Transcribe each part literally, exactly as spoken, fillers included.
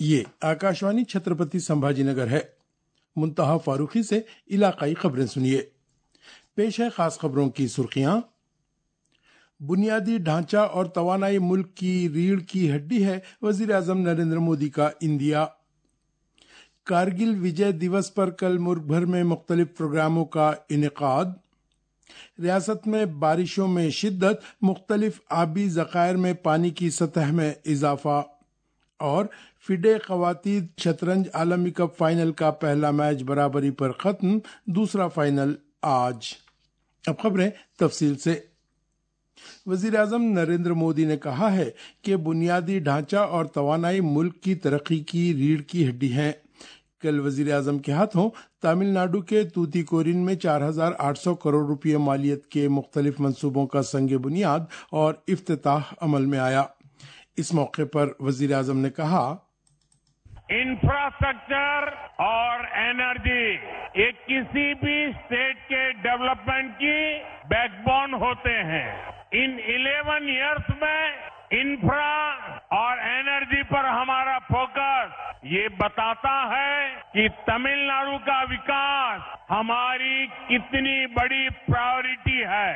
یہ आकाशवाणी छत्रपति संभाजी नगर है। मुंतहा फारूकी से इलाकाई खबरें सुनिए। पेश है खास खबरों की सुर्खियां। बुनियादी ढांचा और तवानाई मुल्क की रीढ़ की हड्डी है, वजीर आजम नरेंद्र मोदी का इंदिया। कारगिल विजय दिवस पर कल मुल्क भर में मुख्तलिफ प्रोग्रामों का इनेकाद। रियासत में बारिशों में शिद्दत, मुख्तलिफ आबी ज़खायर में पानी की सतह में इजाफा। और फिडे ख़वातीन शतरंज आलमी कप फाइनल का पहला मैच बराबरी पर खत्म, दूसरा फाइनल आज। अब खबरें तफसील से। वजीर आजम नरेंद्र मोदी ने कहा है कि बुनियादी ढांचा और तवानाई मुल्क की तरक्की की रीढ़ की हड्डी हैं। कल वजीर आजम के हाथों तमिलनाडु के तूतीकोरिन में चार हजार आठ सौ करोड़ रुपये मालियत के मुख्तलिफ मंसूबों का संग बुनियाद और इफ्तिताह अमल में आया। इस मौके पर वजीर आजम ने कहा, इंफ्रास्ट्रक्चर और एनर्जी ये किसी भी स्टेट के डेवलपमेंट की बैकबोन होते हैं। इन इलेवन इयर्स में इंफ्रा और एनर्जी पर हमारा फोकस ये बताता है कि तमिलनाडु का विकास हमारी कितनी बड़ी प्रायोरिटी है।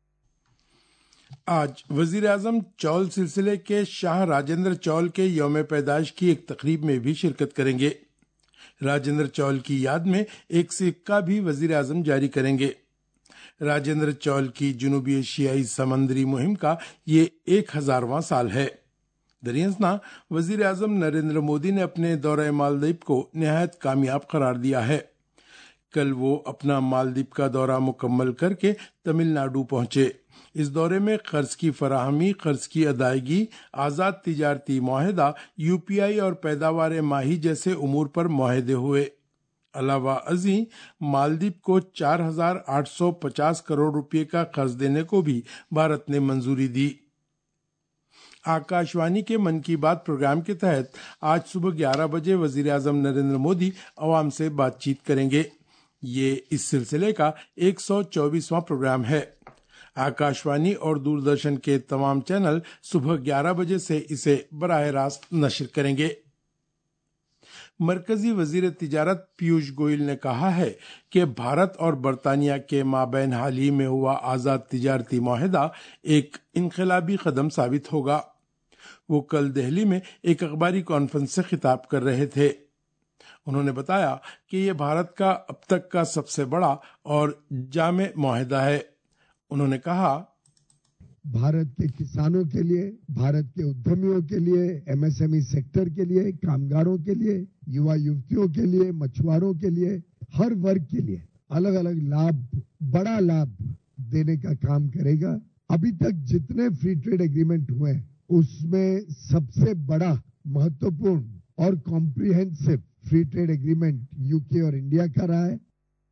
आज वजीर आजम चौल सिलसिले के शाह राजेंद्र चौल के यौम पैदाइश की एक तकरीब में भी शिरकत करेंगे। राजेंद्र चौल की याद में एक सिक्का भी वजीर आजम जारी करेंगे। राजेंद्र चौल की जनूबी एशियाई समंदरी मुहिम का ये एक हजारवां साल है। दरियासना वजीर आजम नरेंद्र मोदी ने अपने दौरे मालदीव को निहायत कामयाब करार दिया है। कल वो अपना मालदीव का दौरा मुकम्मल करके तमिलनाडु पहुंचे। इस दौरे में कर्ज की फराहमी, कर्ज की अदायगी, आजाद तिजारती मुआहदा, यूपीआई और पैदावार माही जैसे उमूर पर मुआहदे हुए। अलावा अजी मालदीव को चार हजार आठ सौ पचास करोड़ रुपए का कर्ज देने को भी भारत ने मंजूरी दी। आकाशवाणी के मन की बात प्रोग्राम के तहत आज सुबह ग्यारह बजे वजीर आजम नरेंद्र मोदी अवाम से बातचीत करेंगे। ये इस सिलसिले का एक सौ चौबीसवां प्रोग्राम है। आकाशवाणी और दूरदर्शन के तमाम चैनल सुबह ग्यारह बजे से इसे बराह रास्त नश्र करेंगे। मरकजी वजीर तिजारत पीयूष गोयल ने कहा है कि भारत और बरतानिया के माबैन हाल ही में हुआ आजाद तिजारती मुआहदा एक इनकलाबी कदम साबित होगा। वो कल दिल्ली में एक अखबारी कॉन्फ्रेंस से खिताब कर रहे थे। उन्होंने बताया कि ये भारत का अब तक का सबसे बड़ा और जामे मुआहदा है। उन्होंने कहा, भारत के किसानों के लिए, भारत के उद्यमियों के लिए, एमएसएमई सेक्टर के लिए, कामगारों के लिए, युवा युवतियों के लिए, मछुआरों के लिए, हर वर्ग के लिए अलग अलग लाभ, बड़ा लाभ देने का काम करेगा। अभी तक जितने फ्री ट्रेड एग्रीमेंट हुए उसमें सबसे बड़ा, महत्वपूर्ण और comprehensive free trade agreement UK और इंडिया का रहा है।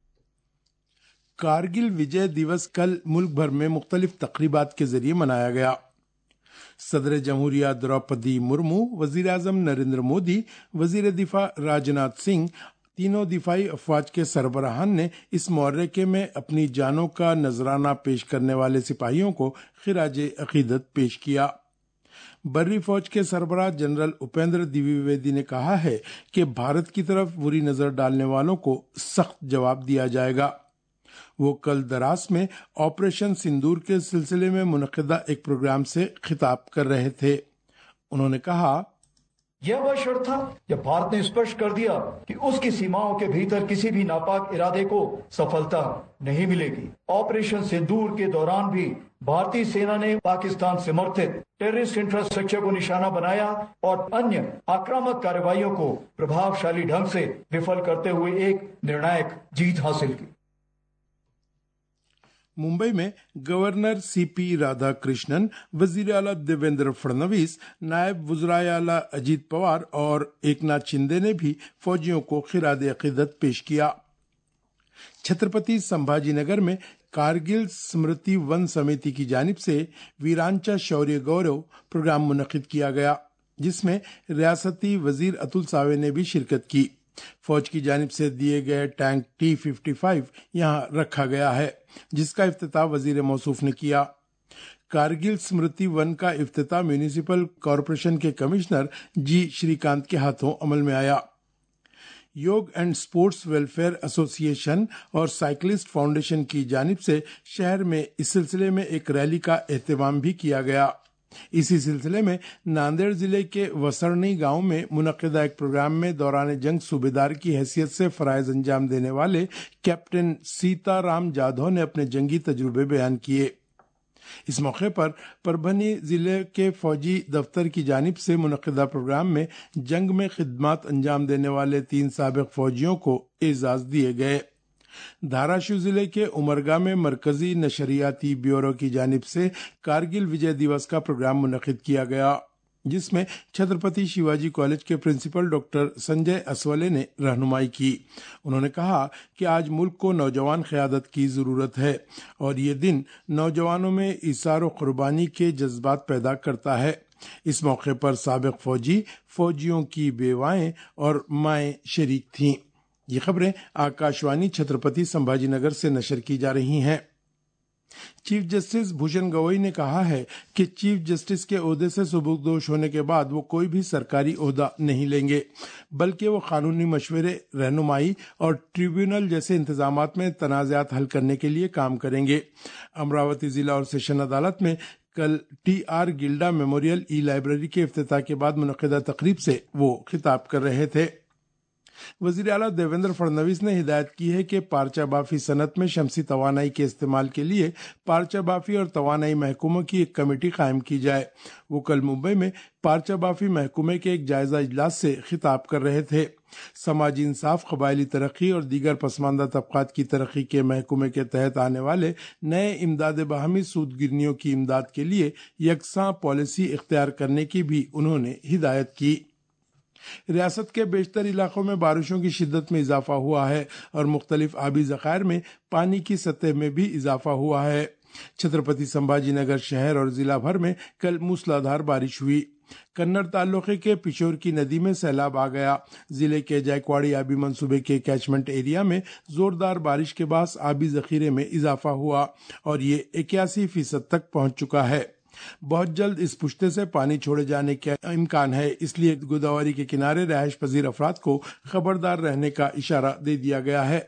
कारगिल विजय दिवस कल मुल्क भर में मुख्तलिफ तकरीबात के जरिए मनाया गया। सदर जमहूरिया द्रौपदी मुर्मू, वजीर आजम नरेंद्र मोदी, वजीर दिफा राजनाथ सिंह, तीनों दिफाई अफवाज के सरबराहान ने इस मौर्रके में अपनी जानों का नजराना पेश करने वाले सिपाहियों को खिराज अकीदत पेश किया। बर्री फौज के सरबराह जनरल उपेंद्र द्विवेदी ने कहा है कि भारत की तरफ बुरी नजर डालने वालों को सख्त जवाब दिया जाएगा। वो कल दरास में ऑपरेशन सिंदूर के सिलसिले में मुनक़िदा एक प्रोग्राम से खिताब कर रहे थे। उन्होंने कहा, यह वह क्षण था जब भारत ने स्पष्ट कर दिया कि उसकी सीमाओं के भीतर किसी भी नापाक इरादे को सफलता नहीं मिलेगी। ऑपरेशन सिंदूर के दौरान भी भारतीय सेना ने पाकिस्तान समर्थित टेररिस्ट इंफ्रास्ट्रक्चर को निशाना बनाया और अन्य आक्रामक कार्रवाइयों को प्रभावशाली ढंग से विफल करते हुए एक निर्णायक जीत हासिल की। मुंबई में गवर्नर सीपी राधाकृष्णन, वजीर आला देवेंद्र फडणवीस, नायब वज़राए आला अजीत पवार और एकनाथ शिंदे ने भी फौजियों को खिराद अकीदत पेश किया। छत्रपति संभाजी नगर में कारगिल स्मृति वन समिति की जानिब से वीरांचा शौर्य गौरव प्रोग्राम मुनक़िद किया गया, जिसमें रियासती वजीर अतुल सावे ने भी शिरकत की। फौज की जानिब से दिए गए टैंक टी फिफ्टी फाइव यहाँ रखा गया है, जिसका इफ्तिताह वजीर मौसूफ ने किया। कारगिल स्मृति वन का इफ्तिताह म्यूनिसिपल कॉरपोरेशन के कमिश्नर जी श्रीकांत के हाथों अमल में आया। Yog and sports welfare association और साइकिलिस्ट फाउंडेशन की जानिब से शहर में इस सिलसिले में एक रैली का एहतमाम भी किया गया। इसी सिलसिले में नांदेड़ जिले के वसरनी गांव में मुनक्किदा एक प्रोग्राम में दौरान जंग सूबेदार की हैसियत से फराइज अंजाम देने वाले कैप्टन सीताराम जाधव ने अपने जंगी तजुर्बे बयान किए। इस मौके पर परभनी जिले के फौजी दफ्तर की जानिब से मुनक्किदा प्रोग्राम में जंग में खिदमत अंजाम देने वाले तीन साबिक फौजियों को एजाज दिए गए। धाराशिव जिले के उमरगा में मरकजी नशरियाती ब्यूरो की जानिब से कारगिल विजय दिवस का प्रोग्राम मुनक्किद किया गया, जिसमें छत्रपति शिवाजी कॉलेज के प्रिंसिपल डॉक्टर संजय असवले ने रहनुमाई की। उन्होंने कहा कि आज मुल्क को नौजवान क़यादत की जरूरत है और ये दिन नौजवानों में इसार और कुर्बानी के जज्बात पैदा करता है। इस मौके पर साबिक फौजी, फौजियों की बेवाएं और माएं शरीक थीं। ये खबरें आकाशवाणी छत्रपति संभाजीनगर से नशर की जा रही हैं। चीफ जस्टिस भूषण गवई ने कहा है कि चीफ जस्टिस के ओहदे से सुबुकदोश होने के बाद वो कोई भी सरकारी ओहदा नहीं लेंगे, बल्कि वो कानूनी मशवरे, रहनुमाई और ट्रिब्यूनल जैसे इंतजामात में तनाज़ात हल करने के लिए काम करेंगे। अमरावती जिला और सेशन अदालत में कल T R Gilda memorial e library के इफ्तिताह के बाद मुनक्किदा तकरीब से वो खिताब कर रहे थे। वजीर आला देवेंद्र फडणवीस ने हिदायत की है कि पारचा बाफी सनत में शमसी तवानाई के इस्तेमाल के लिए पारचा बाफी और तवानाई महकमों की एक कमेटी कायम की जाए। वो कल मुंबई में पारचा बाफी महकमे के एक जायजा इजलास से खिताब कर रहे थे। समाजी इंसाफ, कबायली तरक्की और दीगर पसमानदा तबकात की तरक्की के महकमे के तहत आने वाले नए इमदाद बाहमी सूदगिरनियों की इमदाद के लिए यकसां पॉलिसी इख्तियार करने की भी उन्होंने हिदायत की। रियासत के बेशतर इलाकों में बारिशों की शिद्दत में इजाफा हुआ है और मुख्तलिफ आबी ज़खायर में पानी की सतह में भी इजाफा हुआ है। छत्रपति संभाजीनगर शहर और जिला भर में कल मूसलाधार बारिश हुई। कन्नड़ तालुके के पिशोर की नदी में सैलाब आ गया। जिले के जायकवाड़ी आबी मंसूबे के कैचमेंट एरिया में जोरदार बारिश के बाद आबी जखीरे में इजाफा हुआ और ये इक्यासी फीसद तक पहुंच चुका है। बहुत जल्द इस पुश्ते से पानी छोड़े जाने का इम्कान है, इसलिए गोदावरी के किनारे रहायश पजीर अफराद को खबरदार रहने का इशारा दे दिया गया है।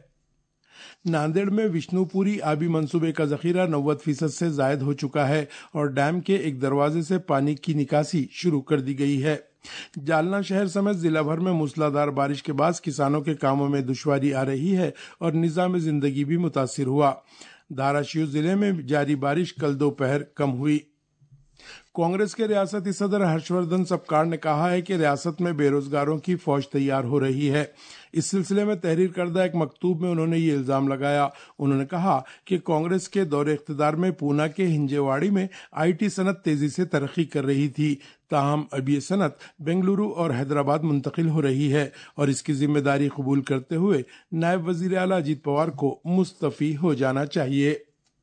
नांदेड़ में विष्णुपुरी आबी मंसूबे का जखीरा नब्बे फीसद से जायद हो चुका है और डैम के एक दरवाजे से पानी की निकासी शुरू कर दी गई है। जालना शहर समेत जिला भर में मूसलाधार बारिश के बाद किसानों के कामों में दुश्वारी आ रही है और निजाम जिंदगी भी मुतासिर हुआ। धाराशिव जिले में जारी बारिश कल दोपहर कम हुई। कांग्रेस के रियासती सदर हर्षवर्धन सपकाड़ ने कहा है कि रियासत में बेरोजगारों की फौज तैयार हो रही है। इस सिलसिले में तहरीर करदा एक मकतूब में उन्होंने ये इल्जाम लगाया। उन्होंने कहा कि कांग्रेस के दौरे इख्तिदार में पूना के हिंजेवाड़ी में आईटी सनत तेजी से तरक्की कर रही थी, ताहम अब ये सनत बेंगलुरु और हैदराबाद मुंतकिल हो रही है और इसकी जिम्मेदारी कबूल करते हुए नायब वजीर आला अजीत पवार को मुस्तफी हो जाना चाहिए।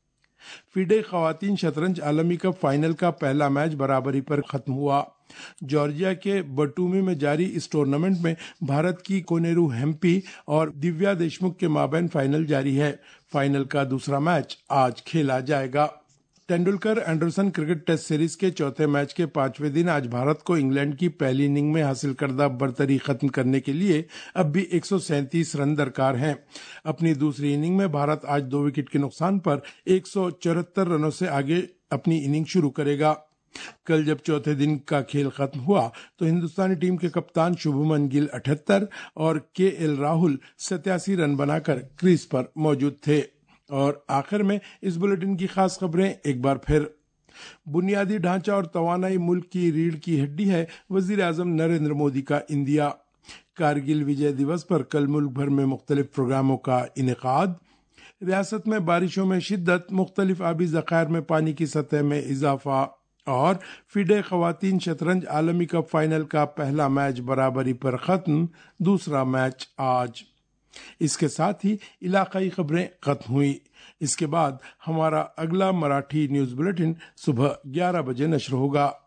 फीडे खवातीन शतरंज आलमी कप फाइनल का पहला मैच बराबरी पर खत्म हुआ। जॉर्जिया के बटूमी में जारी इस टूर्नामेंट में भारत की कोनेरू हेम्पी और दिव्या देशमुख के माबैन फाइनल जारी है। फाइनल का दूसरा मैच आज खेला जाएगा। Tendulkar Anderson cricket test series के चौथे मैच के पांचवें दिन आज भारत को इंग्लैंड की पहली इनिंग में हासिल करदा बरतरी खत्म करने के लिए अब भी एक सौ सैंतीस रन दरकार हैं। अपनी दूसरी इनिंग में भारत आज दो विकेट के नुकसान पर एक सौ चौहत्तर रनों से आगे अपनी इनिंग शुरू करेगा। कल जब चौथे दिन का खेल खत्म हुआ तो हिंदुस्तानी टीम के कप्तान शुभमन गिल अठहत्तर और के एल राहुल सत्यासी रन बनाकर क्रीज पर मौजूद थे। और आखिर में इस बुलेटिन की खास खबरें एक बार फिर। बुनियादी ढांचा और तवानाई मुल्क की रीढ़ की हड्डी है, वजीर आजम नरेंद्र मोदी का इंदिया। कारगिल विजय दिवस पर कल मुल्क भर में मुख्तलिफ प्रोग्रामों का इनेकाद। रियासत में बारिशों में शिद्दत, मुख्तलिफ आबी ज़खायर में पानी की सतह में इजाफा और फिडे खवातीन शतरंज आलमी कप फाइनल का पहला मैच बराबरी पर खत्म, दूसरा मैच आज। इसके साथ ही इलाकाई खबरें खत्म हुई। इसके बाद हमारा अगला मराठी न्यूज बुलेटिन सुबह ग्यारह बजे नश्र होगा।